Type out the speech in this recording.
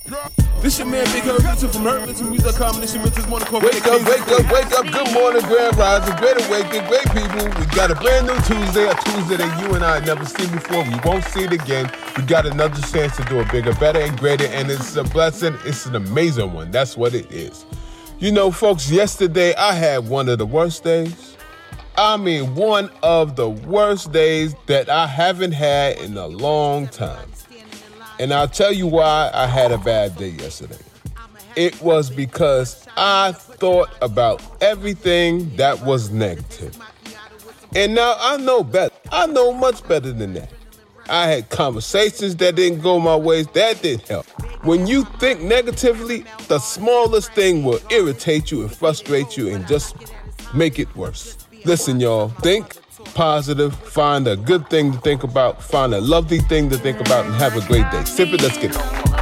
This your man Big Herb Listen from HerbListenMusic.com. This your Memphis Morning Call. Wake up. Good morning, Grand Rising. Great awakening, great people. We got a brand new Tuesday, a Tuesday that you and I never seen before. We won't see it again. We got another chance to do it bigger, better, and greater, and it's a blessing. It's an amazing one. That's what it is. You know, folks, yesterday I had one of the worst days. I mean, one of the worst days that I haven't had in a long time. And I'll tell you why I had a bad day yesterday. It was because I thought about everything that was negative. And now I know better. I know much better than that. I had conversations that didn't go my ways. That didn't help. When you think negatively, the smallest thing will irritate you and frustrate you and just make it worse. Listen, y'all, think positive, find a good thing to think about, find a lovely thing to think about, and have a great day. Sip it, let's get it.